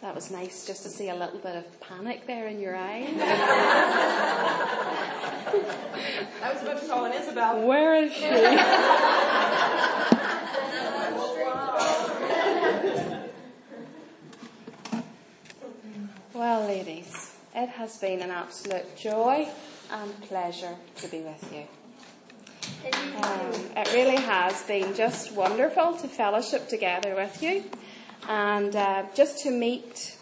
That was nice just to see a little bit of panic there in your eye. I was about to call in Isabel. Where is she? Well, ladies, it has been an absolute joy and pleasure to be with you. It really has been just wonderful to fellowship together with you and just to meet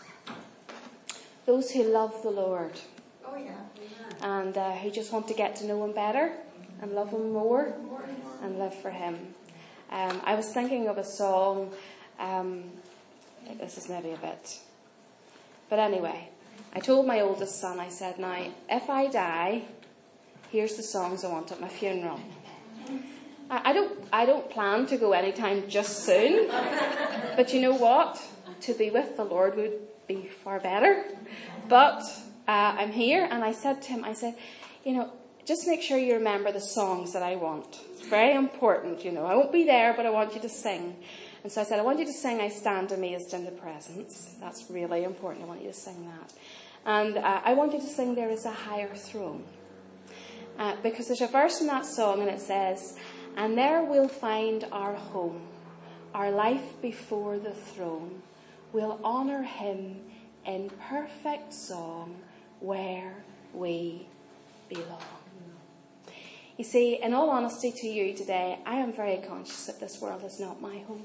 those who love the Lord. Oh, yeah. And who just want to get to know him better and love him more and live for him. I was thinking of a song. This is maybe a bit. But anyway, I told my oldest son, I said, now, if I die, here's the songs I want at my funeral. I don't plan to go anytime just soon. But you know what? To be with the Lord would be far better. But I'm here, and I said to him, I said, just make sure you remember the songs that I want. It's very important, I won't be there, but I want you to sing. And so I said, I want you to sing I Stand Amazed in the Presence. That's really important. I want you to sing that. And I want you to sing There Is a Higher Throne. Because there's a verse in that song, and it says, and there we'll find our home, our life before the throne. We'll honour him in perfect song where we belong. You see, in all honesty to you today, I am very conscious that this world is not my home.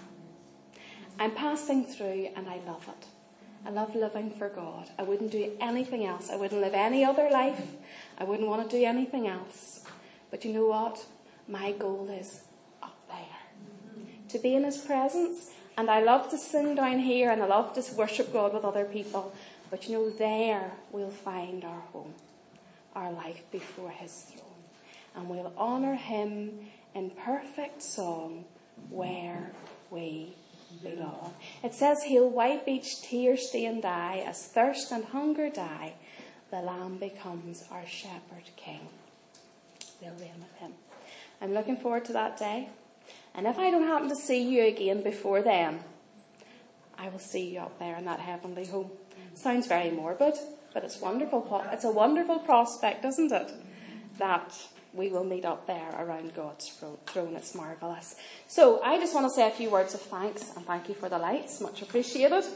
I'm passing through and I love it. I love living for God. I wouldn't do anything else. I wouldn't live any other life. I wouldn't want to do anything else. But you know what? My goal is up there. To be in his presence. And I love to sing down here and I love to worship God with other people. But there we'll find our home. Our life before his throne. And we'll honour him in perfect song where we belong. It says he'll wipe each tear-stained eye as thirst and hunger die. The Lamb becomes our shepherd king. We'll reign with him. I'm looking forward to that day. And if I don't happen to see you again before then, I will see you up there in that heavenly home. Sounds very morbid, but it's wonderful. It's a wonderful prospect, isn't it? That we will meet up there around God's throne. It's marvellous. So I just want to say a few words of thanks, and thank you for the lights. Much appreciated.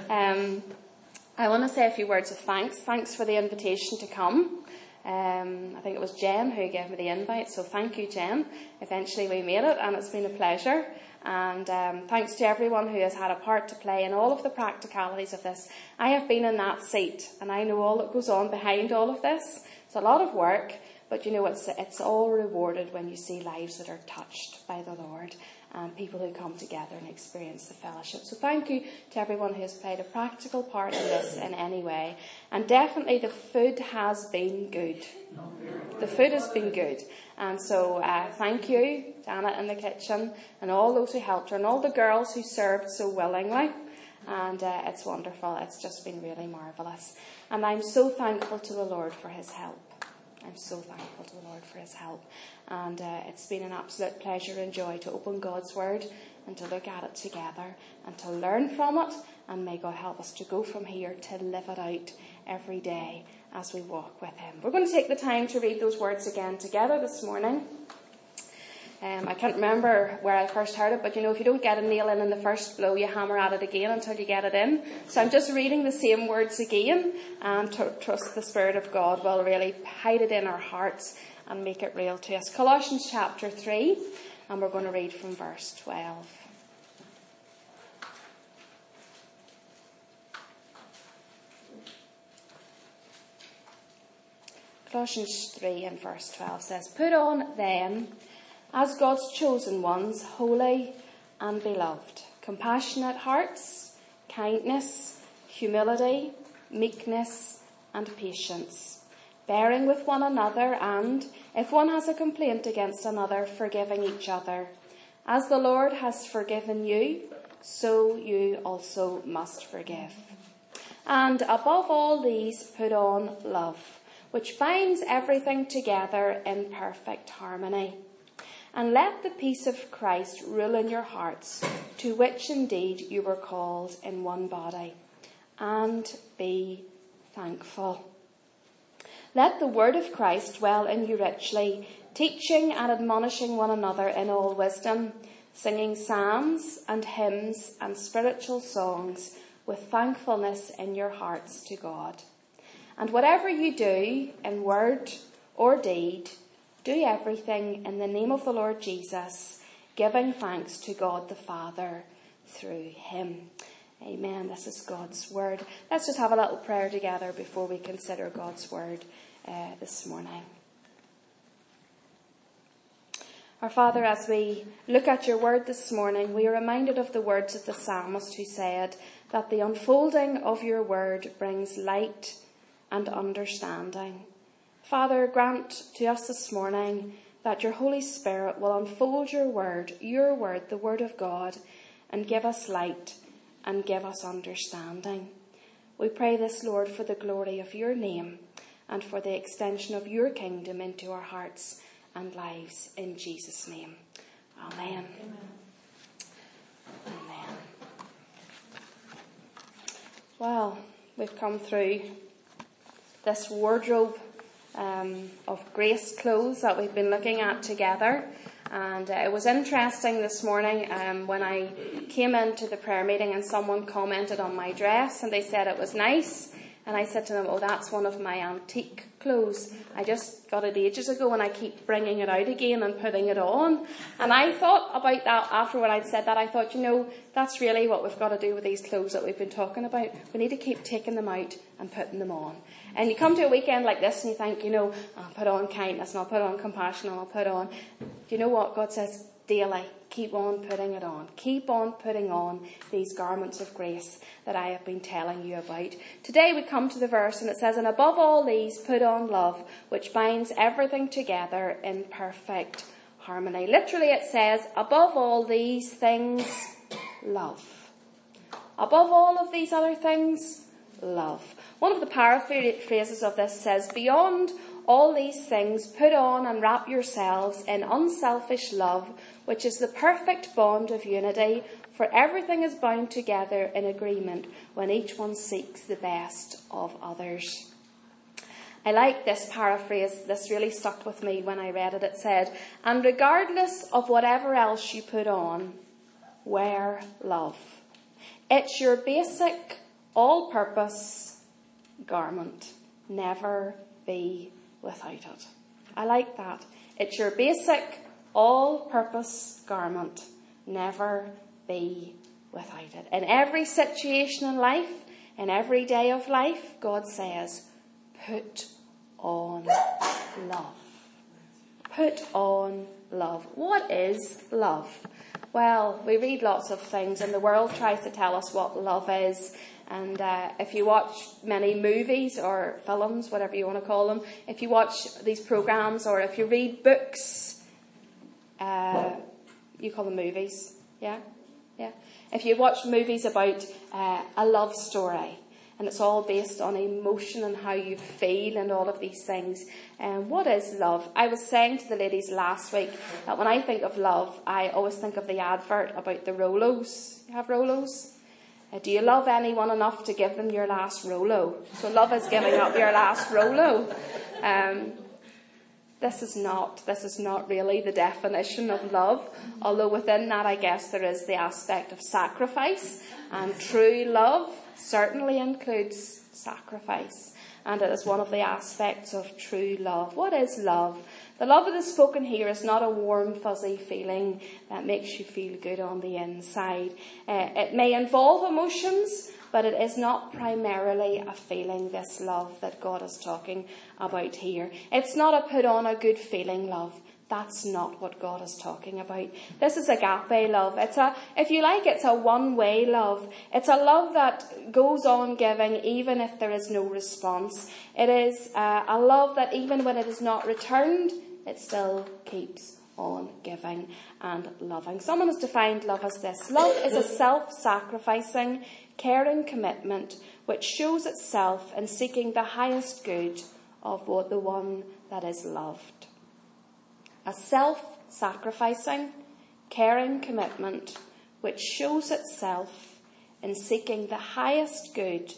I want to say a few words of thanks. Thanks for the invitation to come. I think it was Jen who gave me the invite, so thank you, Jen. Eventually we made it, and it's been a pleasure. And thanks to everyone who has had a part to play in all of the practicalities of this. I have been in that seat, and I know all that goes on behind all of this. It's a lot of work. But it's all rewarded when you see lives that are touched by the Lord and people who come together and experience the fellowship. So thank you to everyone who has played a practical part in this in any way. And definitely the food has been good. The food has been good. And so thank you, Janet in the kitchen, and all those who helped her, and all the girls who served so willingly. And it's wonderful. It's just been really marvellous. And I'm so thankful to the Lord for his help. I'm so thankful to the Lord for his help. And it's been an absolute pleasure and joy to open God's word and to look at it together and to learn from it. And may God help us to go from here to live it out every day as we walk with him. We're going to take the time to read those words again together this morning. I can't remember where I first heard it, but if you don't get a nail in the first blow, you hammer at it again until you get it in. So I'm just reading the same words again and trust the Spirit of God will really hide it in our hearts and make it real to us. Colossians chapter 3, and we're going to read from verse 12. Colossians 3 and verse 12 says, put on then, as God's chosen ones, holy and beloved, compassionate hearts, kindness, humility, meekness, and patience, bearing with one another, and, if one has a complaint against another, forgiving each other. As the Lord has forgiven you, so you also must forgive. And above all these, put on love, which binds everything together in perfect harmony. And let the peace of Christ rule in your hearts, to which indeed you were called in one body. and be thankful. Let the word of Christ dwell in you richly, teaching and admonishing one another in all wisdom, singing psalms and hymns and spiritual songs with thankfulness in your hearts to God. And whatever you do in word or deed, do everything in the name of the Lord Jesus, giving thanks to God the Father through him. Amen. This is God's word. Let's just have a little prayer together before we consider God's word this morning. Our Father, as we look at your word this morning, we are reminded of the words of the psalmist who said that the unfolding of your word brings light and understanding. Father, grant to us this morning that your Holy Spirit will unfold your word, the word of God, and give us light and give us understanding. We pray this, Lord, for the glory of your name and for the extension of your kingdom into our hearts and lives. In Jesus' name. Amen. Amen. Well, we've come through this wardrobe of grace clothes that we've been looking at together. And it was interesting this morning when I came into the prayer meeting and someone commented on my dress and they said it was nice. And I said to them, oh, that's one of my antique clothes. I just got it ages ago and I keep bringing it out again and putting it on. And I thought about that after when I'd said that. I thought, that's really what we've got to do with these clothes that we've been talking about. We need to keep taking them out and putting them on. And you come to a weekend like this and you think, I'll put on kindness and I'll put on compassion and I'll put on. Do you know what? God says daily, keep on putting it on. Keep on putting on these garments of grace that I have been telling you about. Today we come to the verse and it says, and above all these put on love, which binds everything together in perfect harmony. Literally it says, above all these things, love. Above all of these other things, love. One of the paraphrases of this says, beyond all these things, put on and wrap yourselves in unselfish love, which is the perfect bond of unity, for everything is bound together in agreement when each one seeks the best of others. I like this paraphrase. This really stuck with me when I read it. It said, and regardless of whatever else you put on, wear love. It's your basic, all-purpose garment. Never be without it. I like that. It's your basic, all-purpose garment. Never be without it. In every situation in life, in every day of life, God says, put on love. Put on love. What is love? Well, we read lots of things and the world tries to tell us what love is. And if you watch many movies or films, whatever you want to call them, if you watch these programs or if you read books, you call them movies, yeah? If you watch movies about a love story, and it's all based on emotion and how you feel and all of these things. What is love? I was saying to the ladies last week that when I think of love, I always think of the advert about the Rolos. You have Rolos? Do you love anyone enough to give them your last Rolo? So love is giving up your last Rolo. This is not really the definition of love. Although within that, I guess there is the aspect of sacrifice. And true love certainly includes sacrifice. And it is one of the aspects of true love. What is love? The love that is spoken here is not a warm, fuzzy feeling that makes you feel good on the inside. It may involve emotions, but it is not primarily a feeling, this love that God is talking about here. It's not a put on a good feeling love. That's not what God is talking about. This is agape love. It's a one-way love. It's a love that goes on giving even if there is no response. It is a love that even when it is not returned, it still keeps on giving and loving. Someone has defined love as this. Love is a self-sacrificing, caring commitment which shows itself in seeking the highest good of the one that is loved. A self-sacrificing, caring commitment which shows itself in seeking the highest good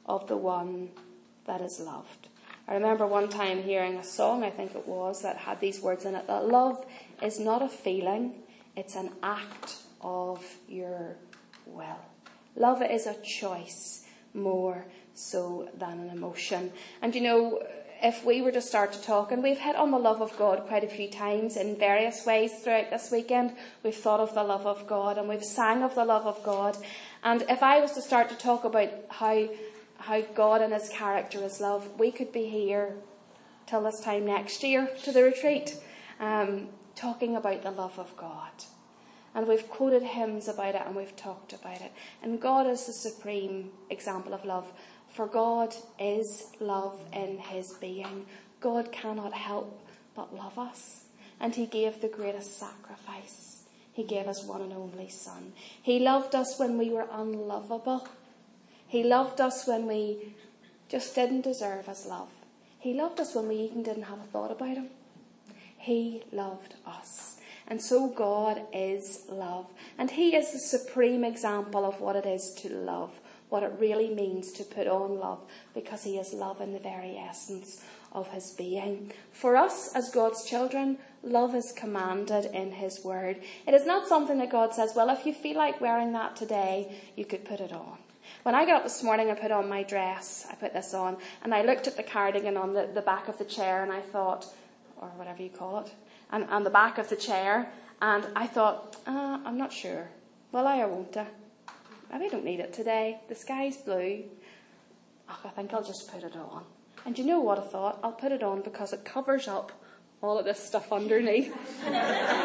of the one that is loved. I remember one time hearing a song, I think it was, that had these words in it, that love is not a feeling, it's an act of your will. Love is a choice more so than an emotion. And if we were to start to talk, and we've hit on the love of God quite a few times in various ways throughout this weekend. We've thought of the love of God and we've sang of the love of God. And if I was to start to talk about how God and his character is love, we could be here till this time next year to the retreat, talking about the love of God. And we've quoted hymns about it and we've talked about it. And God is the supreme example of love. For God is love in his being. God cannot help but love us. And he gave the greatest sacrifice. He gave us one and only Son. He loved us when we were unlovable. He loved us when we just didn't deserve his love. He loved us when we even didn't have a thought about him. He loved us. And so God is love. And he is the supreme example of what it is to love. What it really means to put on love, because he is love in the very essence of his being. For us as God's children, love is commanded in his word. It is not something that God says, well, if you feel like wearing that today, you could put it on. When I got up this morning and put on my dress, I put this on, and I looked at the cardigan on the back of the chair, and I thought, or whatever you call it, and on the back of the chair, and I thought, I'm not sure. Will I or won't I? I don't need it today. The sky's blue. I think I'll just put it on. And you know what I thought? I'll put it on because it covers up all of this stuff underneath. And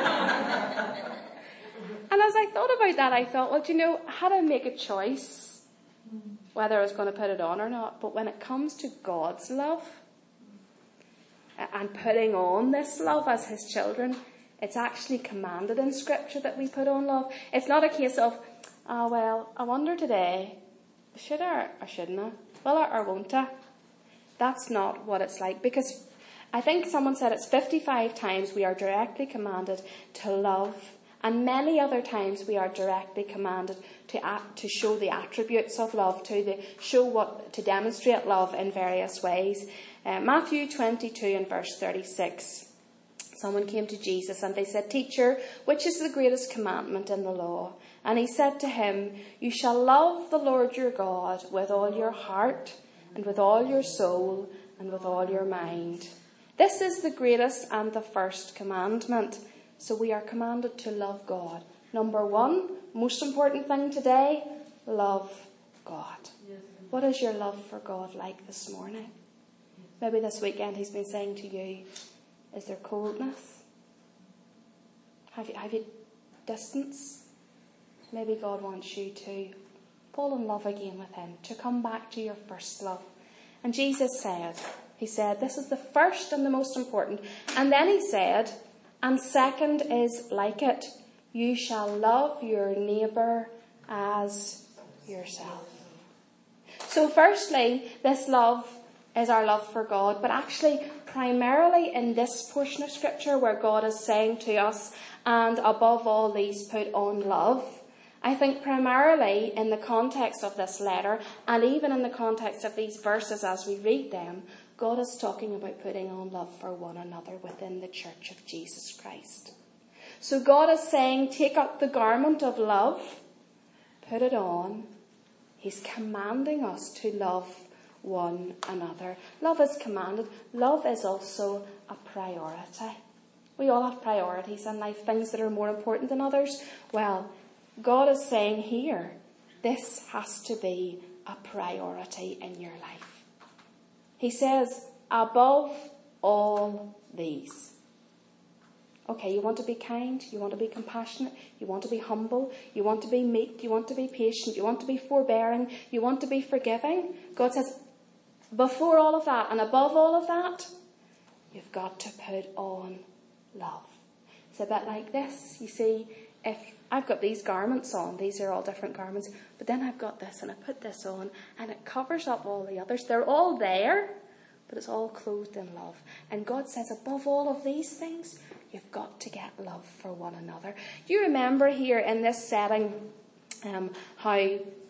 as I thought about that, I thought, well, I had to make a choice whether I was going to put it on or not. But when it comes to God's love and putting on this love as his children, it's actually commanded in Scripture that we put on love. It's not a case of, well, I wonder today, should I or shouldn't I? Will I or won't I? That's not what it's like. Because I think someone said it's 55 times we are directly commanded to love. And many other times we are directly commanded to show the attributes of love, to demonstrate love in various ways. Matthew 22 and verse 36. Someone came to Jesus and they said, "Teacher, which is the greatest commandment in the law?" And he said to him, "You shall love the Lord your God with all your heart and with all your soul and with all your mind. This is the greatest and the first commandment." So we are commanded to love God. Number one, most important thing today, love God. Yes. What is your love for God like this morning? Maybe this weekend he's been saying to you, is there coldness? Have you distance? Maybe God wants you to fall in love again with him, to come back to your first love. And Jesus said, he said, this is the first and the most important. And then he said, and second is like it, you shall love your neighbour as yourself. So firstly, this love is our love for God, but actually primarily in this portion of Scripture where God is saying to us, and above all these put on love, I think primarily in the context of this letter, and even in the context of these verses as we read them, God is talking about putting on love for one another within the Church of Jesus Christ. So God is saying, take up the garment of love, put it on. He's commanding us to love one another. Love is commanded. Love is also a priority. We all have priorities in life, things that are more important than others. Well, God is saying here, this has to be a priority in your life. He says, above all these. Okay, you want to be kind, you want to be compassionate, you want to be humble, you want to be meek, you want to be patient, you want to be forbearing, you want to be forgiving. God says, before all of that and above all of that, you've got to put on love. It's a bit like this. You see, if I've got these garments on, these are all different garments, but then I've got this and I put this on and it covers up all the others. They're all there, but it's all clothed in love. And God says, above all of these things, you've got to get love for one another. Do you remember here in this setting how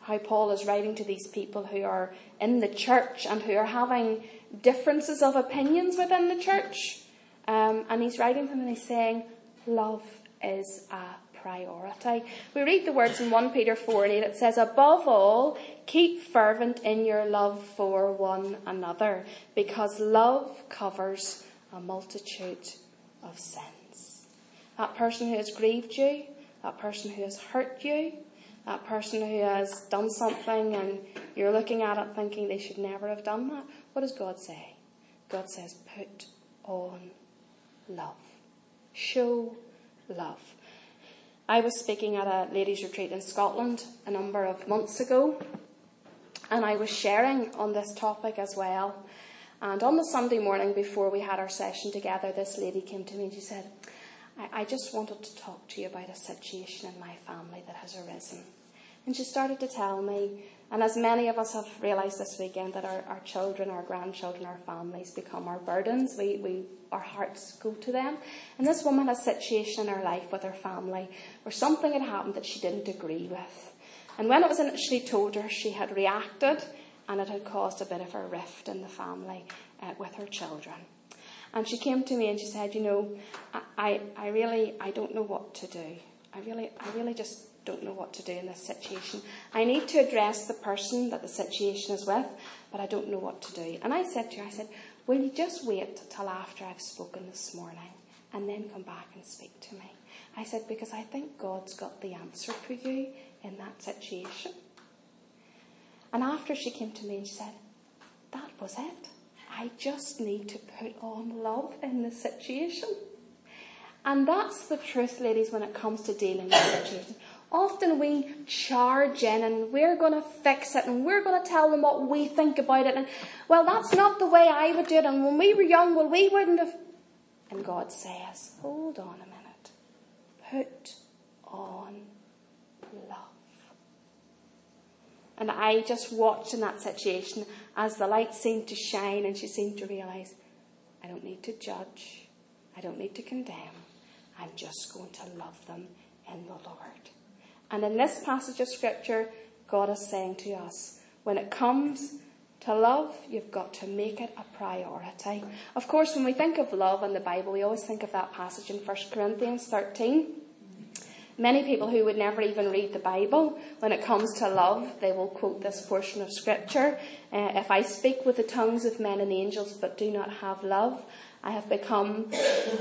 how Paul is writing to these people who are in the church and who are having differences of opinions within the church. And he's writing to them and he's saying, love is a priority. We read the words in 1 Peter 4:8. It says, above all, keep fervent in your love for one another, because love covers a multitude of sins. That person who has grieved you, that person who has hurt you, that person who has done something and you're looking at it thinking they should never have done that. What does God say? God says, put on love. Show love. I was speaking at a ladies' retreat in Scotland a number of months ago, and I was sharing on this topic as well. And on the Sunday morning before we had our session together, this lady came to me and she said, I just wanted to talk to you about a situation in my family that has arisen. And she started to tell me, and as many of us have realised this weekend, that our children, our grandchildren, our families become our burdens. Our hearts go to them. And this woman had a situation in her life with her family where something had happened that she didn't agree with. And when it was initially told her, she had reacted, and it had caused a bit of a rift in the family with her children. And she came to me and she said, I don't know what to do. I really just don't know what to do in this situation. I need to address the person that the situation is with, but I don't know what to do. And I said to her, will you just wait till after I've spoken this morning and then come back and speak to me? I said, because I think God's got the answer for you in that situation. And after she came to me and she said, that was it. I just need to put on love in the situation. And that's the truth, ladies, when it comes to dealing with situations. Often we charge in and we're going to fix it and we're going to tell them what we think about it. And, well, that's not the way I would do it. And when we were young, well, we wouldn't have. And God says, hold on a minute. Put on love. And I just watched in that situation as the light seemed to shine and she seemed to realise, I don't need to judge. I don't need to condemn. I'm just going to love them in the Lord. And in this passage of Scripture, God is saying to us, when it comes to love, you've got to make it a priority. Of course, when we think of love in the Bible, we always think of that passage in 1 Corinthians 13. Many people who would never even read the Bible, when it comes to love, they will quote this portion of Scripture. If I speak with the tongues of men and angels but do not have love, I have become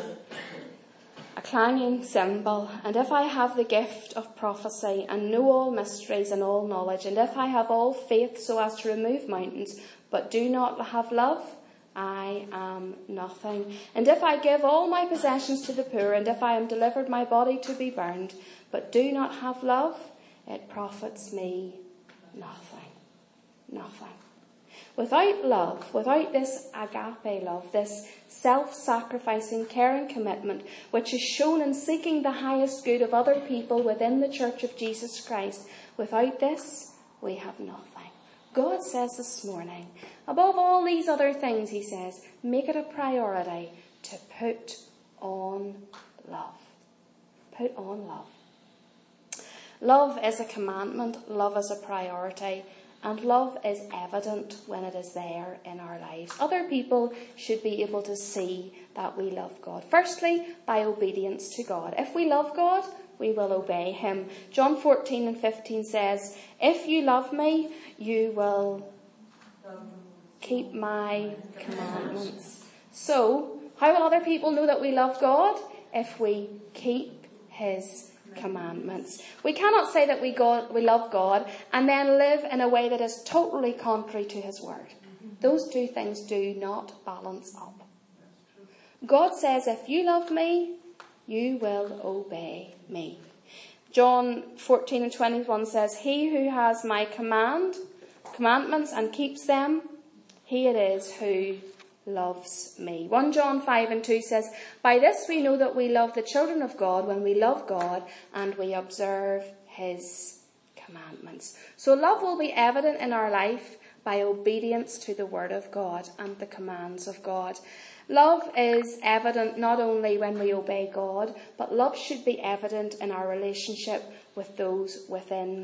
a clanging cymbal. And if I have the gift of prophecy and know all mysteries and all knowledge, and if I have all faith so as to remove mountains but do not have love, I am nothing. And if I give all my possessions to the poor, and if I am delivered my body to be burned, but do not have love, it profits me nothing. Nothing. Without love, without this agape love, this self-sacrificing, caring commitment, which is shown in seeking the highest good of other people within the Church of Jesus Christ, without this, we have nothing. God says this morning, above all these other things, he says, make it a priority to put on love. Put on love. Love is a commandment. Love is a priority. And love is evident when it is there in our lives. Other people should be able to see that we love God. Firstly, by obedience to God. If we love God, we will obey him. John 14:15 says, if you love me, you will keep my commandments. So, how will other people know that we love God? If we keep his commandments. We cannot say that we love God and then live in a way that is totally contrary to his word. Those two things do not balance up. God says, if you love me, you will obey me. John 14:21 says, he who has my commandments and keeps them, he it is who loves me. 1 John 5:2 says, by this we know that we love the children of God, when we love God and we observe his commandments. So love will be evident in our life by obedience to the word of God and the commands of God. Love is evident not only when we obey God, but love should be evident in our relationship with those within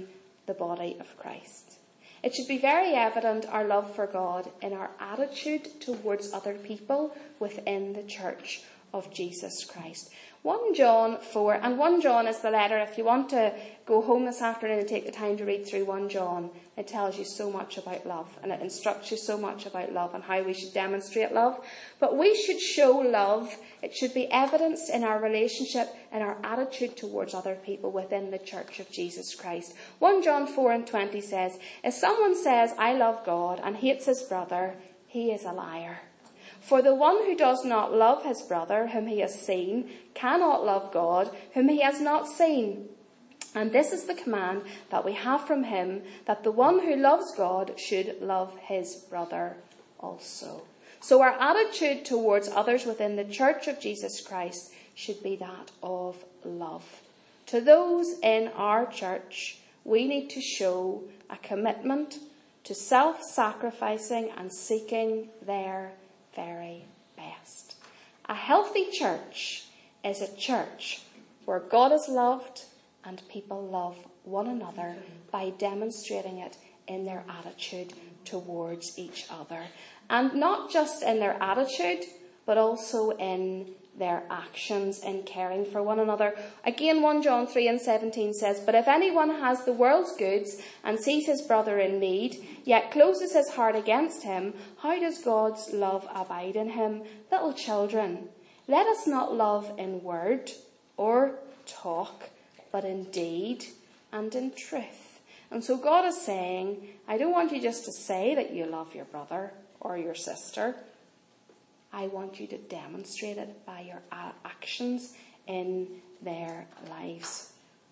the body of Christ. It should be very evident our love for God in our attitude towards other people within the church of Jesus Christ. 1 John 4, and 1 John is the letter. If you want to go home this afternoon and take the time to read through 1 John, it tells you so much about love, and it instructs you so much about love and how we should demonstrate love. But we should show love. It should be evidenced in our relationship and our attitude towards other people within the church of Jesus Christ. 1 John 4:20 says, if someone says, I love God, and hates his brother, he is a liar. For the one who does not love his brother whom he has seen cannot love God whom he has not seen. And this is the command that we have from him, that the one who loves God should love his brother also. So our attitude towards others within the church of Jesus Christ should be that of love. To those in our church, we need to show a commitment to self-sacrificing and seeking their very best. A healthy church is a church where God is loved and people love one another by demonstrating it in their attitude towards each other. And not just in their attitude, but also in their actions in caring for one another. Again, 1 John 3:17 says, but if anyone has the world's goods and sees his brother in need, yet closes his heart against him, how does God's love abide in him? Little children, let us not love in word or talk, but in deed and in truth. And so God is saying, I don't want you just to say that you love your brother or your sister. I want you to demonstrate it by your actions in their lives.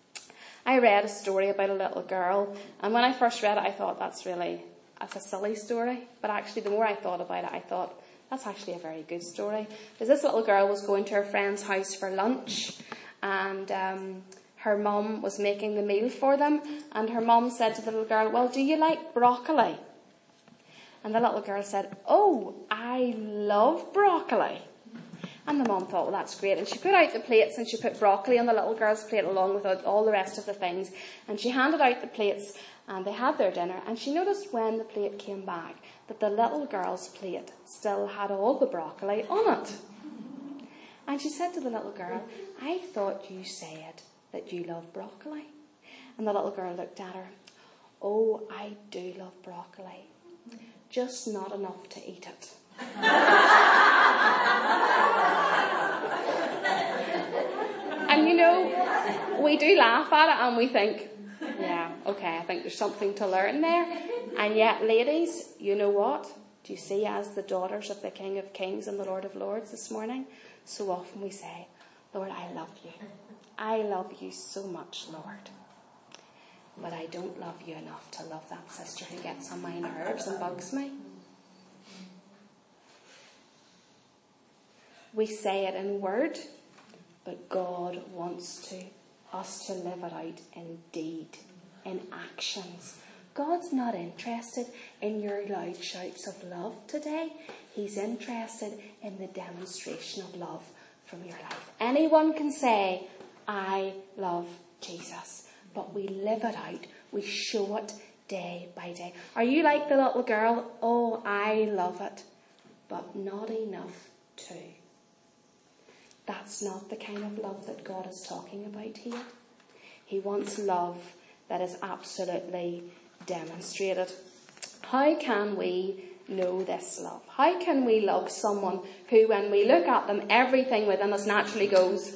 I read a story about a little girl, and when I first read it, I thought that's a silly story. But actually, the more I thought about it, I thought that's actually a very good story. Because this little girl was going to her friend's house for lunch, and her mum was making the meal for them, and her mum said to the little girl, well, do you like broccoli? And the little girl said, oh, I love broccoli. And the mum thought, well, that's great. And she put out the plates and she put broccoli on the little girl's plate along with all the rest of the things. And she handed out the plates and they had their dinner. And she noticed when the plate came back that the little girl's plate still had all the broccoli on it. And she said to the little girl, I thought you said that you love broccoli. And the little girl looked at her. Oh, I do love broccoli. Just not enough to eat it. And you know, we do laugh at it and we think, yeah, okay, I think there's something to learn there. And yet, ladies, you know what? Do you see, as the daughters of the King of Kings and the Lord of Lords this morning, so often we say, Lord, I love you. I love you so much, Lord. But I don't love you enough to love that sister who gets on my nerves and bugs me. We say it in word, but God wants us to live it out in deed, in actions. God's not interested in your loud shouts of love today. He's interested in the demonstration of love from your life. Anyone can say, I love Jesus. But we live it out. We show it day by day. Are you like the little girl? Oh, I love it. But not enough to. That's not the kind of love that God is talking about here. He wants love that is absolutely demonstrated. How can we know this love? How can we love someone who, when we look at them, everything within us naturally goes,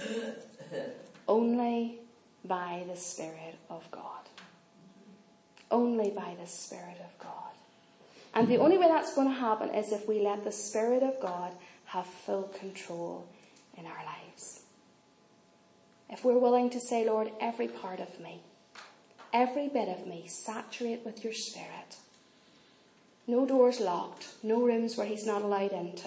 only by the Spirit of God. Only by the Spirit of God. And the only way that's going to happen is if we let the Spirit of God have full control in our lives. If we're willing to say, Lord, every part of me, every bit of me, saturate with your Spirit. No doors locked, no rooms where he's not allowed into.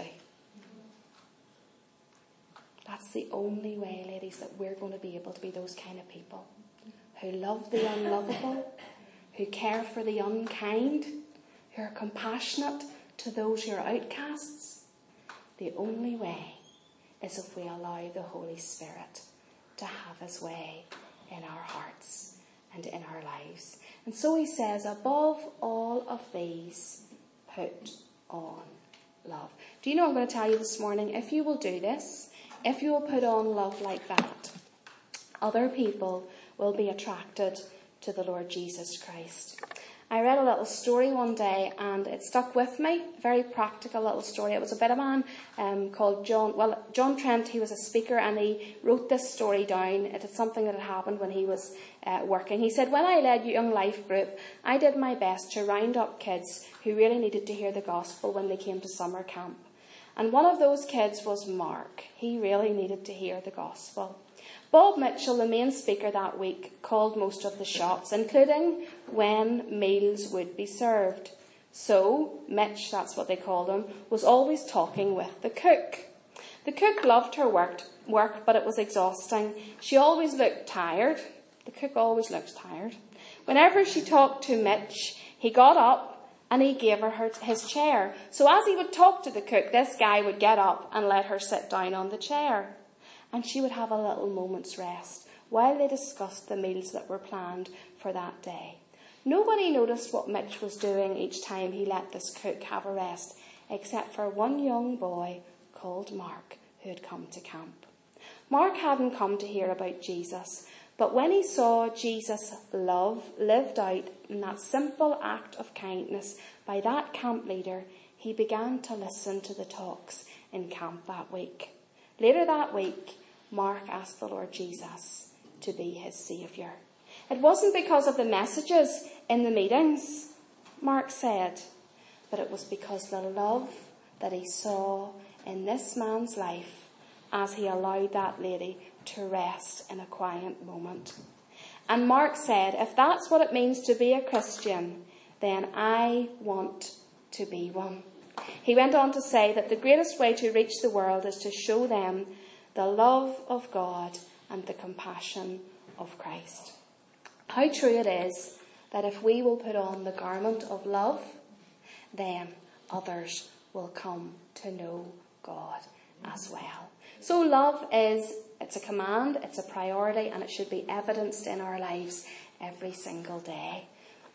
That's the only way, ladies, that we're going to be able to be those kind of people who love the unlovable, who care for the unkind, who are compassionate to those who are outcasts. The only way is if we allow the Holy Spirit to have his way in our hearts and in our lives. And so he says, above all of these, put on love. Do you know, I'm going to tell you this morning, if you will do this, if you will put on love like that, other people will be attracted to the Lord Jesus Christ. I read a little story one day and it stuck with me, a very practical little story. It was a bit of a man called John Trent. He was a speaker and he wrote this story down. It is something that had happened when he was working. He said, when I led Young Life Group, I did my best to round up kids who really needed to hear the gospel when they came to summer camp. And one of those kids was Mark. He really needed to hear the gospel. Bob Mitchell, the main speaker that week, called most of the shots, including when meals would be served. So, Mitch, that's what they called him, was always talking with the cook. The cook loved her work, but it was exhausting. She always looked tired. The cook always looks tired. Whenever she talked to Mitch, he got up and he gave her his chair. So as he would talk to the cook, this guy would get up and let her sit down on the chair. And she would have a little moment's rest while they discussed the meals that were planned for that day. Nobody noticed what Mitch was doing each time he let this cook have a rest, except for one young boy called Mark who had come to camp. Mark hadn't come to hear about Jesus, but when he saw Jesus' love lived out in that simple act of kindness by that camp leader, he began to listen to the talks in camp that week. Later that week, Mark asked the Lord Jesus to be his Saviour. It wasn't because of the messages in the meetings, Mark said, but it was because the love that he saw in this man's life as he allowed that lady to rest in a quiet moment. And Mark said, if that's what it means to be a Christian, then I want to be one. He went on to say that the greatest way to reach the world is to show them the love of God and the compassion of Christ. How true it is that if we will put on the garment of love, then others will come to know God as well. So love it's a command, it's a priority, and it should be evidenced in our lives every single day.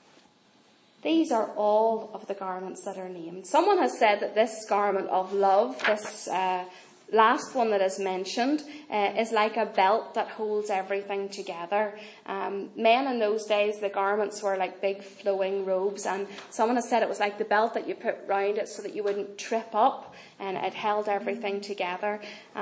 These are all of the garments that are named. Someone has said that this garment of love, this last one that is mentioned, is like a belt that holds everything together. Men in those days, the garments were like big flowing robes, and someone has said it was like the belt that you put round it so that you wouldn't trip up, and it held everything together.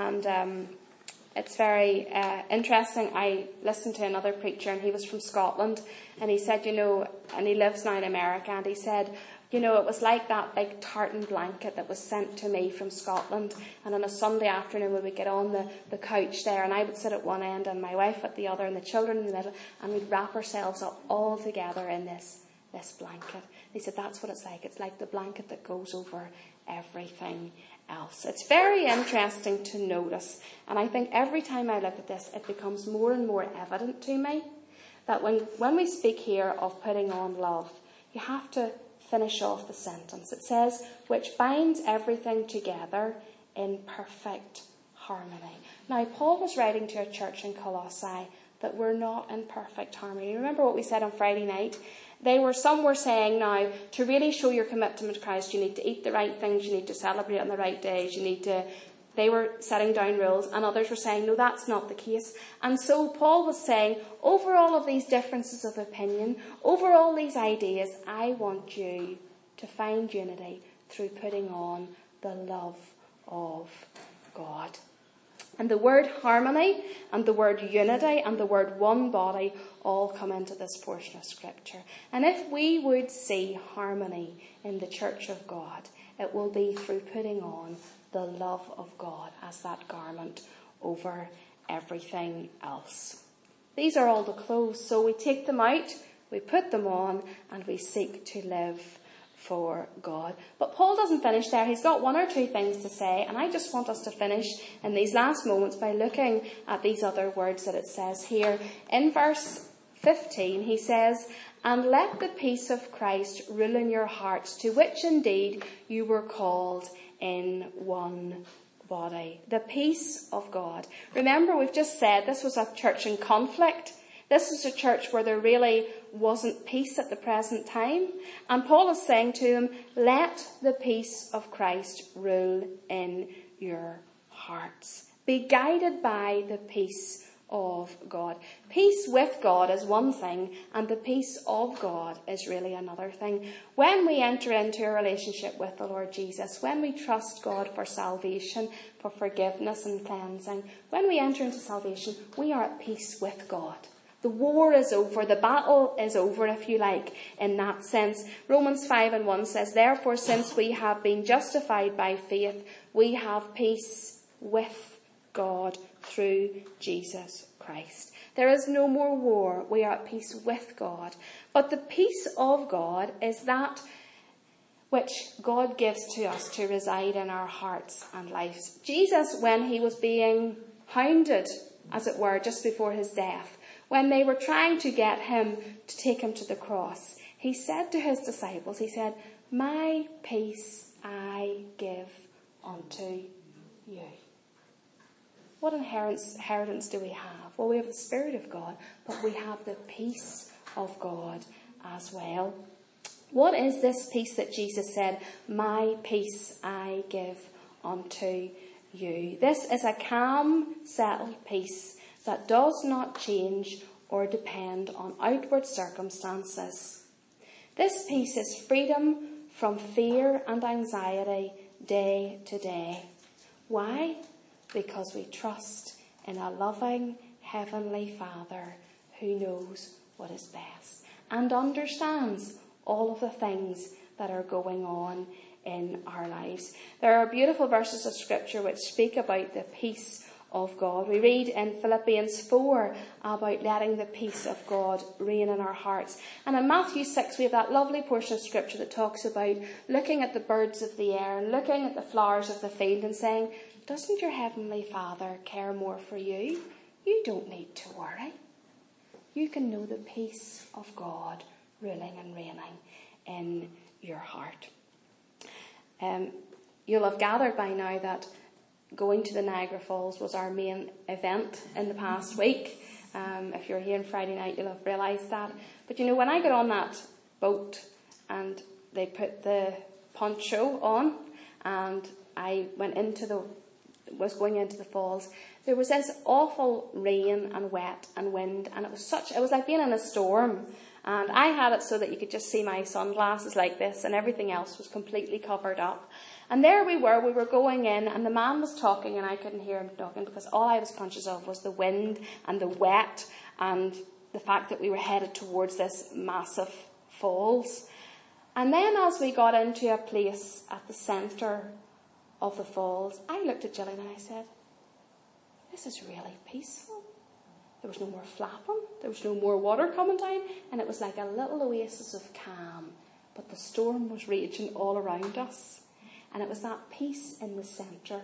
And it's very interesting. I listened to another preacher, and he was from Scotland, and he said, and he lives now in America, and he said, it was like that big tartan blanket that was sent to me from Scotland. And on a Sunday afternoon, we would get on the couch there, and I would sit at one end and my wife at the other and the children in the middle, and we'd wrap ourselves up all together in this blanket. He said, that's what it's like. It's like the blanket that goes over everything else. It's very interesting to notice. And I think every time I look at this, it becomes more and more evident to me that when we speak here of putting on love, you have to finish off the sentence. It says, which binds everything together in perfect harmony. Now, Paul was writing to a church in Colossae that were not in perfect harmony. Remember what we said on Friday night? Some were saying now, to really show your commitment to Christ, you need to eat the right things, you need to celebrate on the right days, they were setting down rules, and others were saying, no, that's not the case. And so Paul was saying, over all of these differences of opinion, over all these ideas, I want you to find unity through putting on the love of God. And the word harmony and the word unity and the word one body all come into this portion of Scripture. And if we would see harmony in the church of God, it will be through putting on the love of God as that garment over everything else. These are all the clothes, so we take them out, we put them on, and we seek to live for God. But Paul doesn't finish there. He's got one or two things to say, and I just want us to finish in these last moments by looking at these other words that it says here. In verse 15, he says, and let the peace of Christ rule in your hearts, to which indeed you were called in one body. The peace of God. Remember, we've just said this was a church in conflict. This was a church where there really wasn't peace at the present time. And Paul is saying to them, let the peace of Christ rule in your hearts. Be guided by the peace of God. Peace with God is one thing, and the peace of God is really another thing. When we enter into a relationship with the Lord Jesus, when we trust God for salvation, for forgiveness and cleansing, when we enter into salvation, we are at peace with God. The war is over, the battle is over, if you like, in that sense. Romans 5:1 says, therefore, since we have been justified by faith, we have peace with God through Jesus Christ. There is no more war. We are at peace with God. But the peace of God is that which God gives to us to reside in our hearts and lives. Jesus, when he was being hounded, as it were, just before his death, when they were trying to get him to take him to the cross, he said to his disciples, he said, my peace I give unto you. What inheritance do we have? Well, we have the Spirit of God, but we have the peace of God as well. What is this peace that Jesus said, my peace I give unto you? This is a calm, settled peace that does not change or depend on outward circumstances. This peace is freedom from fear and anxiety day to day. Why? Because we trust in a loving Heavenly Father who knows what is best and understands all of the things that are going on in our lives. There are beautiful verses of Scripture which speak about the peace of God. We read in Philippians 4 about letting the peace of God reign in our hearts. And in Matthew 6 we have that lovely portion of Scripture that talks about looking at the birds of the air and looking at the flowers of the field and saying, doesn't your Heavenly Father care more for you? You don't need to worry. You can know the peace of God ruling and reigning in your heart. You'll have gathered by now that going to the Niagara Falls was our main event in the past week. If you're here on Friday night, you'll have realised that. But you know, when I got on that boat and they put the poncho on and I was going into the falls, there was this awful rain and wet and wind, and it was like being in a storm. And I had it so that you could just see my sunglasses like this, and everything else was completely covered up. And there we were going in, and the man was talking, and I couldn't hear him talking because all I was conscious of was the wind and the wet and the fact that we were headed towards this massive falls. And then as we got into a place at the centre of the falls, I looked at Gillian and I said, this is really peaceful. There was no more flapping, there was no more water coming down, and it was like a little oasis of calm. But the storm was raging all around us, and it was that peace in the centre.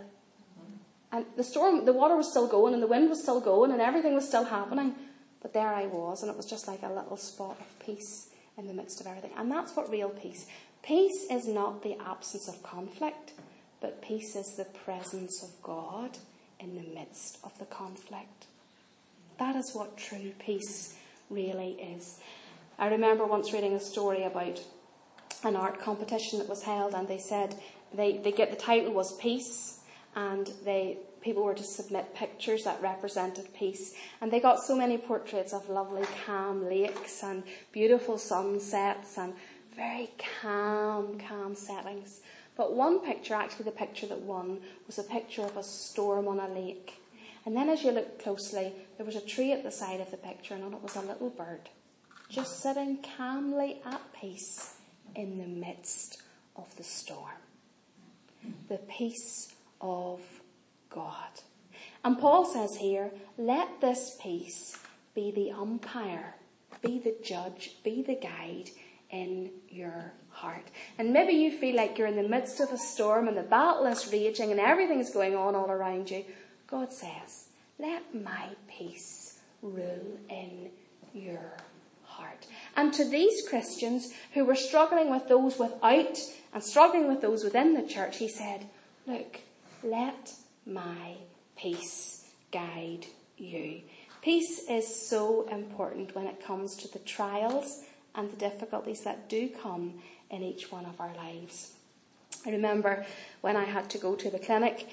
And the water was still going, and the wind was still going, and everything was still happening. But there I was, and it was just like a little spot of peace in the midst of everything. And that's what real peace. Peace is not the absence of conflict, but peace is the presence of God in the midst of the conflict. That is what true peace really is. I remember once reading a story about an art competition that was held, and they said the title was Peace, and people were to submit pictures that represented peace, and they got so many portraits of lovely calm lakes and beautiful sunsets and very calm settings. But one picture, actually the picture that won, was a picture of a storm on a lake. And then as you looked closely, there was a tree at the side of the picture, and on it was a little bird, just sitting calmly at peace in the midst of the storm. The peace of God. And Paul says here, let this peace be the umpire, be the judge, be the guide in your heart. And maybe you feel like you're in the midst of a storm and the battle is raging and everything's going on all around you. God says, let my peace rule in your heart. And to these Christians who were struggling with those without and struggling with those within the church, he said, look, let my peace guide you. Peace is so important when it comes to the trials and the difficulties that do come in each one of our lives. I remember when I had to go to the clinic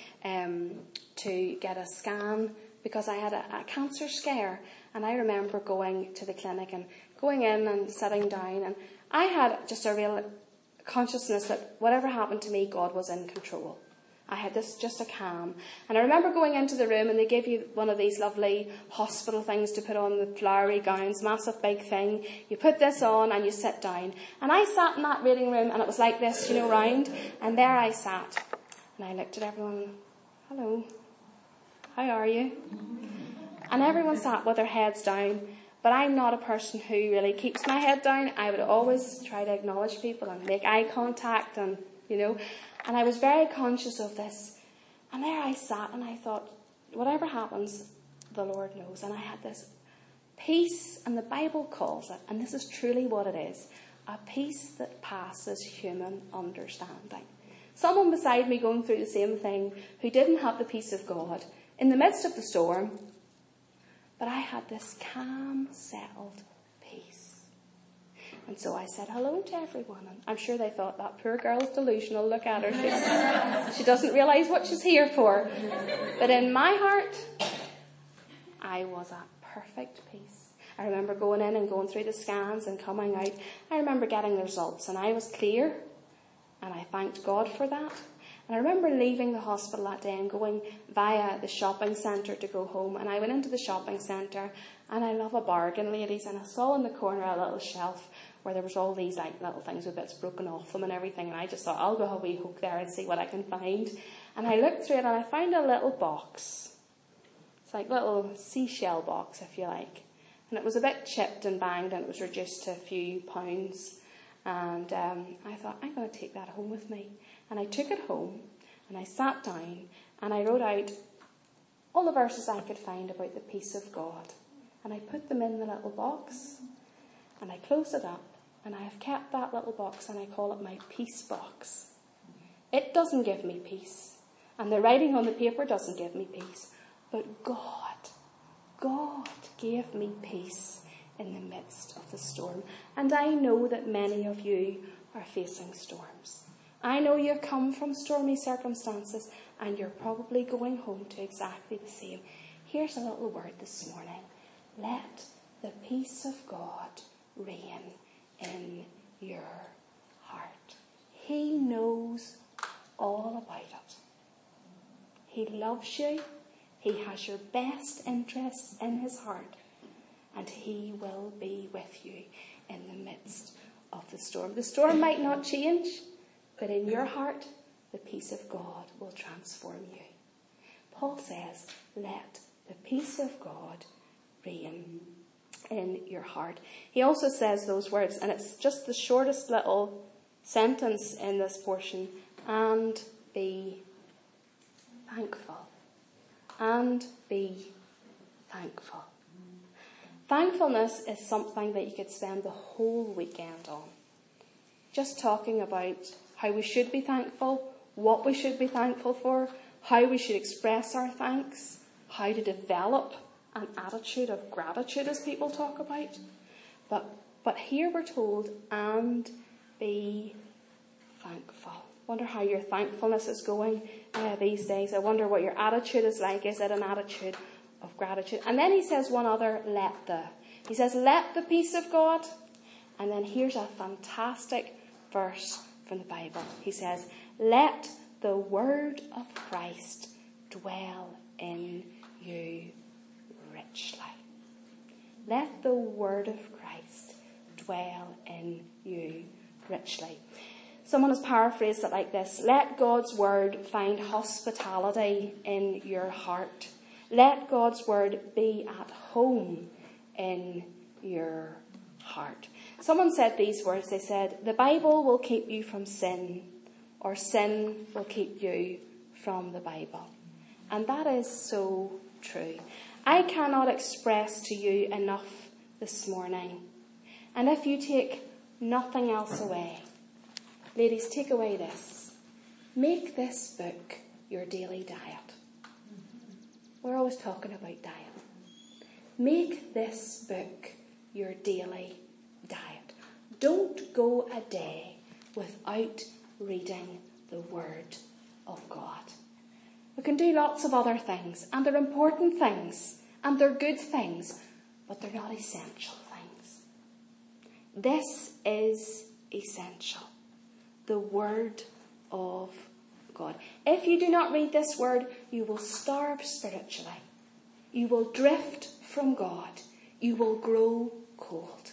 to get a scan because I had a cancer scare. And I remember going to the clinic and going in and sitting down. And I had just a real consciousness that whatever happened to me, God was in control. I had this just a calm. And I remember going into the room and they gave you one of these lovely hospital things to put on, the flowery gowns, massive big thing. You put this on and you sit down. And I sat in that waiting room and it was like this, round. And there I sat. And I looked at everyone. Hello. How are you? And everyone sat with their heads down. But I'm not a person who really keeps my head down. I would always try to acknowledge people and make eye contact and, And I was very conscious of this. And there I sat and I thought, whatever happens, the Lord knows. And I had this peace, and the Bible calls it, and this is truly what it is, a peace that passes human understanding. Someone beside me going through the same thing who didn't have the peace of God in the midst of the storm, but I had this calm, settled peace. And so I said hello to everyone. And I'm sure they thought, that poor girl's delusional. Look at her. She doesn't realise what she's here for. But in my heart, I was at perfect peace. I remember going in and going through the scans and coming out. I remember getting the results and I was clear. And I thanked God for that. And I remember leaving the hospital that day and going via the shopping centre to go home. And I went into the shopping centre, and I love a bargain, ladies. And I saw in the corner a little shelf where there was all these little things with bits broken off them and everything. And I just thought, I'll go have a wee hook there and see what I can find. And I looked through it and I found a little box. It's like a little seashell box, if you like. And it was a bit chipped and banged, and it was reduced to a few pounds. And I thought, I'm going to take that home with me. And I took it home and I sat down and I wrote out all the verses I could find about the peace of God. And I put them in the little box and I closed it up, and I have kept that little box and I call it my peace box. It doesn't give me peace, and the writing on the paper doesn't give me peace, but God gave me peace in the midst of the storm. And I know that many of you are facing storms. I know you've come from stormy circumstances and you're probably going home to exactly the same. Here's a little word this morning. Let the peace of God reign in your heart. He knows all about it. He loves you. He has your best interests in his heart. And he will be with you in the midst of the storm. The storm might not change, but in your heart, the peace of God will transform you. Paul says, let the peace of God reign in your heart. He also says those words, and it's just the shortest little sentence in this portion, and be thankful. And be thankful. Thankfulness is something that you could spend the whole weekend on. Just talking about how we should be thankful, what we should be thankful for, how we should express our thanks, how to develop an attitude of gratitude, as people talk about. But here we're told, and be thankful. Wonder how your thankfulness is going these days. I wonder what your attitude is like. Is it an attitude of gratitude? And then he says one other, let the peace of God. And then here's a fantastic verse from the Bible. He says, let the word of Christ dwell in you richly. Let the word of Christ dwell in you richly. Someone has paraphrased it like this: let God's word find hospitality in your heart. Let God's word be at home in your heart. Someone said these words. They said, the Bible will keep you from sin, or sin will keep you from the Bible. And that is so true. I cannot express to you enough this morning. And if you take nothing else away, ladies, take away this. Make this book your daily diet. We're always talking about diet. Make this book your daily diet. Don't go a day without reading the Word of God. We can do lots of other things, and they're important things, and they're good things, but they're not essential things. This is essential. The Word of God. If you do not read this Word, you will starve spiritually. You will drift from God. You will grow cold.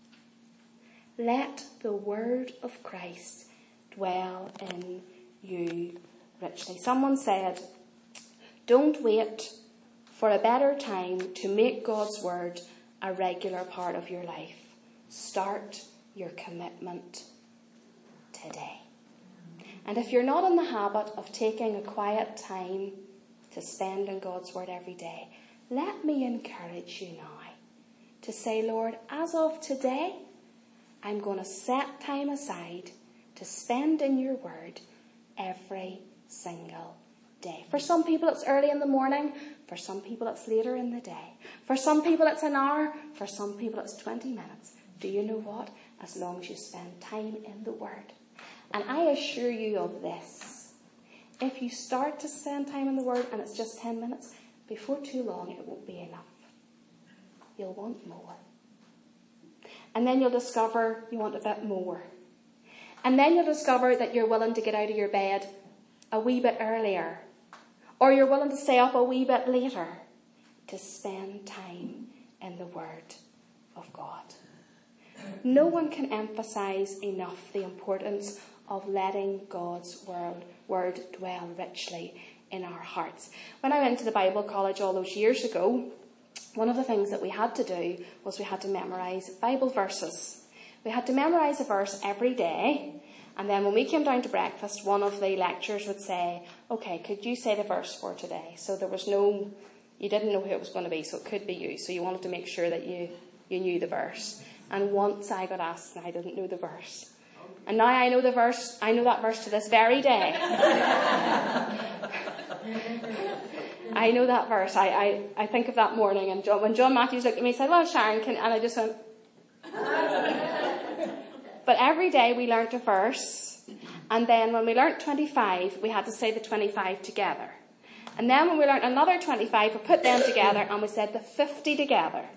Let the Word of Christ dwell in you richly. Someone said, don't wait for a better time to make God's Word a regular part of your life. Start your commitment today. And if you're not in the habit of taking a quiet time to spend in God's Word every day, let me encourage you now to say, Lord, as of today, I'm going to set time aside to spend in your Word every single day. For some people it's early in the morning. For some people it's later in the day. For some people it's an hour. For some people it's 20 minutes. Do you know what? As long as you spend time in the Word. And I assure you of this. If you start to spend time in the Word and it's just 10 minutes, before too long it won't be enough. You'll want more. And then you'll discover you want a bit more. And then you'll discover that you're willing to get out of your bed a wee bit earlier. Or you're willing to stay up a wee bit later to spend time in the Word of God. No one can emphasize enough the importance of letting God's word dwell richly in our hearts. When I went to the Bible college all those years ago, one of the things that we had to do was we had to memorize Bible verses. We had to memorize a verse every day. And then when we came down to breakfast, one of the lecturers would say, okay, could you say the verse for today? So there was you didn't know who it was going to be, so it could be you. So you wanted to make sure that you knew the verse. And once I got asked and I didn't know the verse. And now I know the verse. I know that verse to this very day. I know that verse. I think of that morning. And when John Matthews looked at me and said, well, Sharon, and I just went... But every day we learnt a verse. And then when we learnt 25, we had to say the 25 together. And then when we learnt another 25, we put them together and we said the 50 together.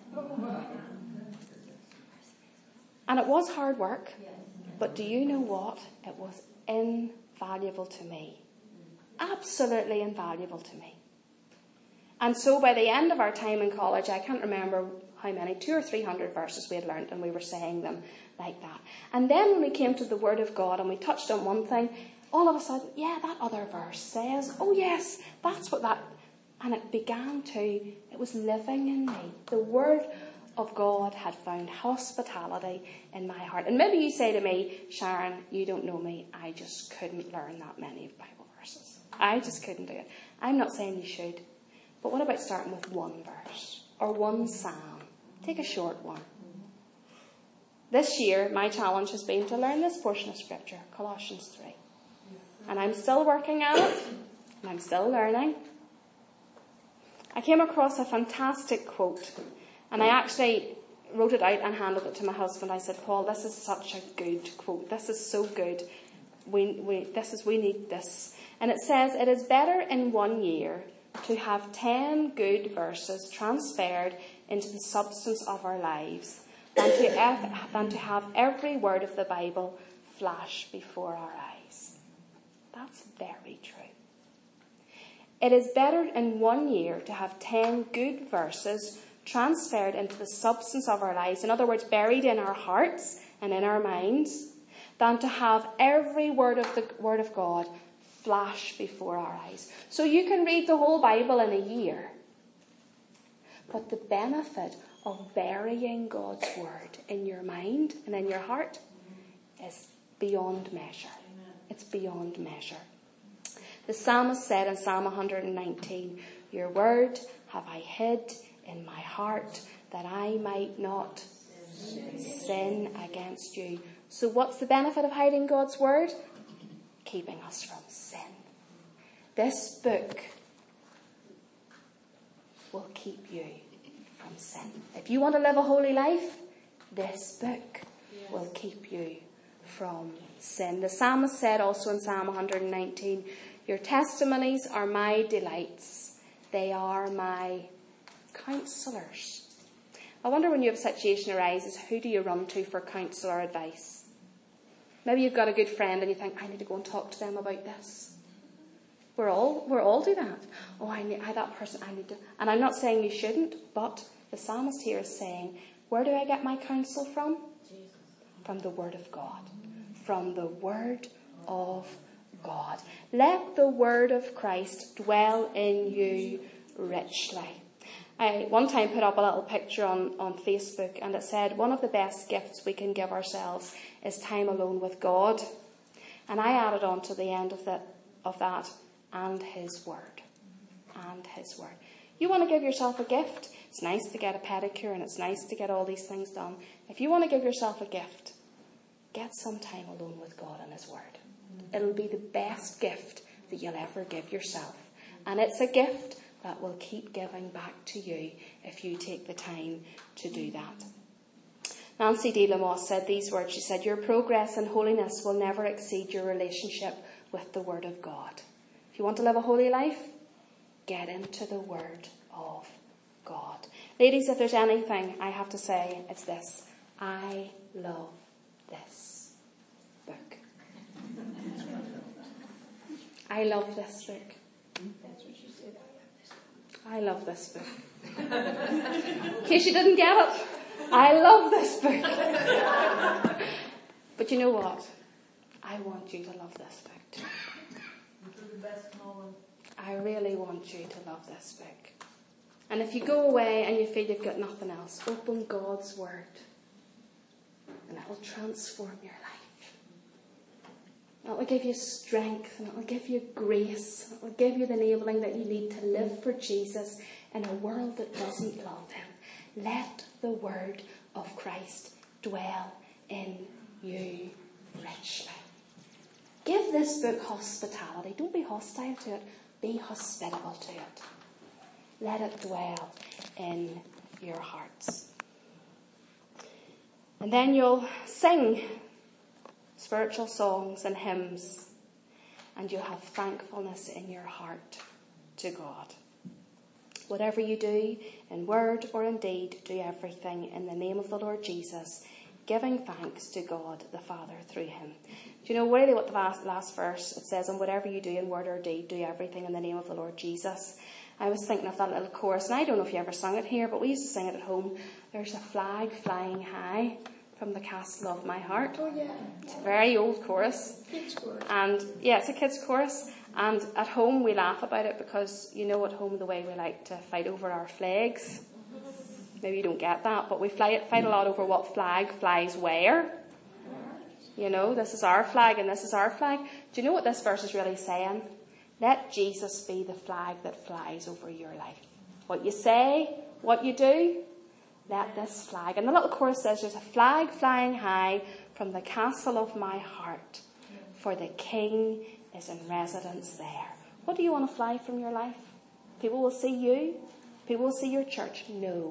And it was hard work. But do you know what? It was invaluable to me. Absolutely invaluable to me. And so by the end of our time in college, I can't remember how many, 200 or 300 verses we had learnt, and we were saying them like that. And then when we came to the Word of God and we touched on one thing, all of a sudden, yeah, that other verse says, oh yes, that's what that... And it began to, it was living in me. The Word of God had found hospitality in my heart. And maybe you say to me, Sharon, you don't know me. I just couldn't learn that many Bible verses. I just couldn't do it. I'm not saying you should. But what about starting with one verse or one psalm? Take a short one. This year, my challenge has been to learn this portion of Scripture, Colossians 3. And I'm still working at it, and I'm still learning. I came across a fantastic quote, and I actually wrote it out and handed it to my husband. I said, Paul, this is such a good quote. This is so good. We need this. And it says, it is better in 1 year to have 10 good verses transferred into the substance of our lives than to have every word of the Bible flash before our eyes. That's very true. It is better in 1 year to have 10 good verses transferred into the substance of our lives, in other words, buried in our hearts and in our minds, than to have every word of the Word of God flash before our eyes. So you can read the whole Bible in a year, but the benefit of burying God's Word in your mind and in your heart is beyond measure. It's beyond measure. The psalmist said in Psalm 119, your word have I hid in my heart that I might not sin against you. So what's the benefit of hiding God's word? Keeping us from sin. This book will keep you from from sin. If you want to live a holy life, this book will keep you from sin. The psalmist said also in Psalm 119, your testimonies are my delights. They are my counsellors. I wonder when you have a situation arises, who do you run to for counsel or advice? Maybe you've got a good friend and you think, I need to go and talk to them about this. We're all do that. Oh, that person, I need to. And I'm not saying you shouldn't, but the psalmist here is saying, where do I get my counsel from? Jesus. From the Word of God. From the Word of God. Let the Word of Christ dwell in you richly. I one time put up a little picture on Facebook, and it said, one of the best gifts we can give ourselves is time alone with God. And I added on to the end of that, and His Word. And His Word. You want to give yourself a gift? It's nice to get a pedicure and it's nice to get all these things done. If you want to give yourself a gift, get some time alone with God and His Word. It'll be the best gift that you'll ever give yourself. And it's a gift that will keep giving back to you if you take the time to do that. Nancy D. Lamosse said these words. She said, your progress in holiness will never exceed your relationship with the Word of God. If you want to live a holy life, get into the Word of God. Ladies, if there's anything I have to say, it's this. I love this book. I love this book. That's what she said. I love this book. In case you didn't get it, I love this book. But you know what? I want you to love this book too. I really want you to love this book. And if you go away and you feel you've got nothing else, open God's Word. And it will transform your life. It will give you strength, and it will give you grace, and it will give you the enabling that you need to live for Jesus in a world that doesn't love Him. Let the Word of Christ dwell in you richly. Give this book hospitality. Don't be hostile to it. Be hospitable to it. Let it dwell in your hearts. And then you'll sing spiritual songs and hymns, and you'll have thankfulness in your heart to God. Whatever you do, in word or in deed, do everything in the name of the Lord Jesus, giving thanks to God the Father through Him. Do you know really what the last verse, it says, and whatever you do in word or deed, do everything in the name of the Lord Jesus. I was thinking of that little chorus, and I don't know if you ever sung it here, but we used to sing it at home. There's a flag flying high from the castle of my heart. Oh, yeah. It's a very old chorus. Kids' chorus. And yeah, it's a kids' chorus. And at home we laugh about it because, you know, at home the way we like to fight over our flags. Maybe you don't get that, but we fight a lot over what flag flies where. You know, this is our flag and this is our flag. Do you know what this verse is really saying? Let Jesus be the flag that flies over your life. What you say, what you do, let this flag. And the little chorus says, there's a flag flying high from the castle of my heart, for the King is in residence there. What do you want to fly from your life? People will see you. People will see your church. No.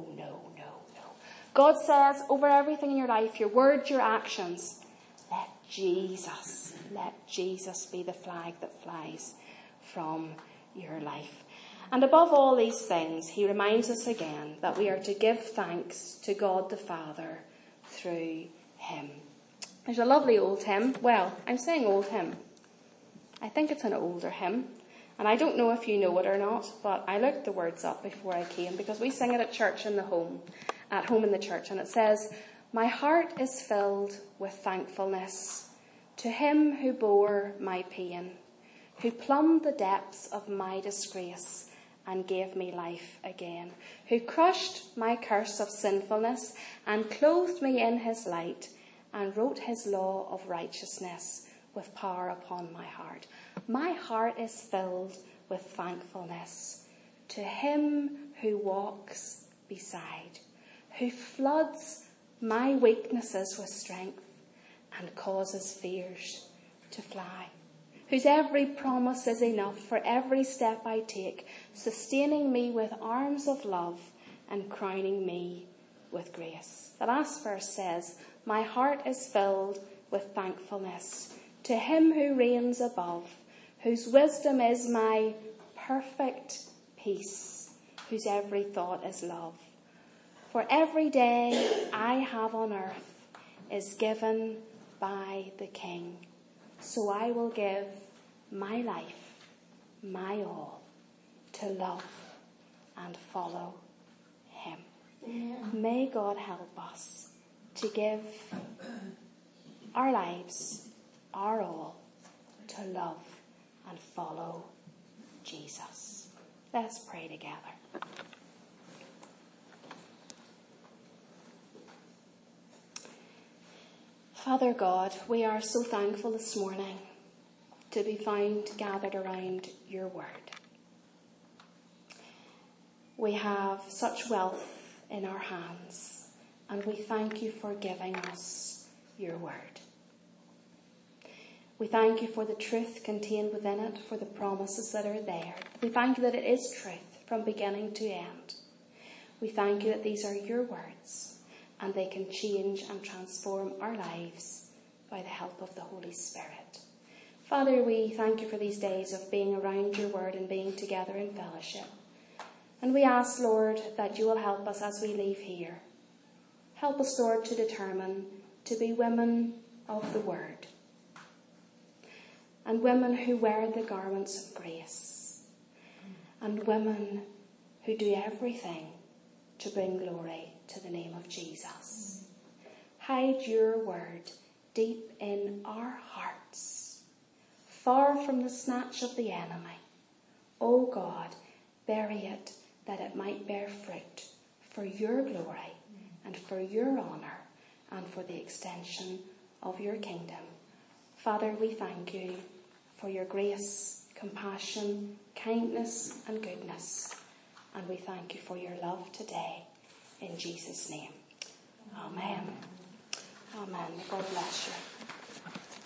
God says over everything in your life, your words, your actions, let Jesus be the flag that flies from your life. And above all these things, He reminds us again that we are to give thanks to God the Father through Him. There's a lovely old hymn. Well, I'm saying old hymn. I think it's an older hymn. And I don't know if you know it or not, but I looked the words up before I came because we sing it at church at home in the church. And it says, my heart is filled with thankfulness to Him who bore my pain, who plumbed the depths of my disgrace and gave me life again, who crushed my curse of sinfulness and clothed me in His light and wrote His law of righteousness with power upon my heart. My heart is filled with thankfulness to Him who walks beside, who floods my weaknesses with strength and causes fears to fly, whose every promise is enough for every step I take, sustaining me with arms of love and crowning me with grace. The last verse says, my heart is filled with thankfulness to him who reigns above, whose wisdom is my perfect peace, whose every thought is love. For every day I have on earth is given by the King. So I will give my life, my all, to love and follow him. Amen. May God help us to give our lives, our all, to love and follow Jesus. Let's pray together. Father God, we are so thankful this morning to be found gathered around your word. We have such wealth in our hands, and we thank you for giving us your word. We thank you for the truth contained within it, for the promises that are there. We thank you that it is truth from beginning to end. We thank you that these are your words, and they can change and transform our lives by the help of the Holy Spirit. Father, we thank you for these days of being around your word and being together in fellowship. And we ask, Lord, that you will help us as we leave here. Help us, Lord, to determine to be women of the word, and women who wear the garments of grace, and women who do everything to bring glory to the name of Jesus. Hide your word deep in our hearts, far from the snatch of the enemy. O God, bury it that it might bear fruit for your glory and for your honour and for the extension of your kingdom. Father, we thank you for your grace, compassion, kindness and goodness. And we thank you for your love today. In Jesus' name. Amen. Amen. God bless you.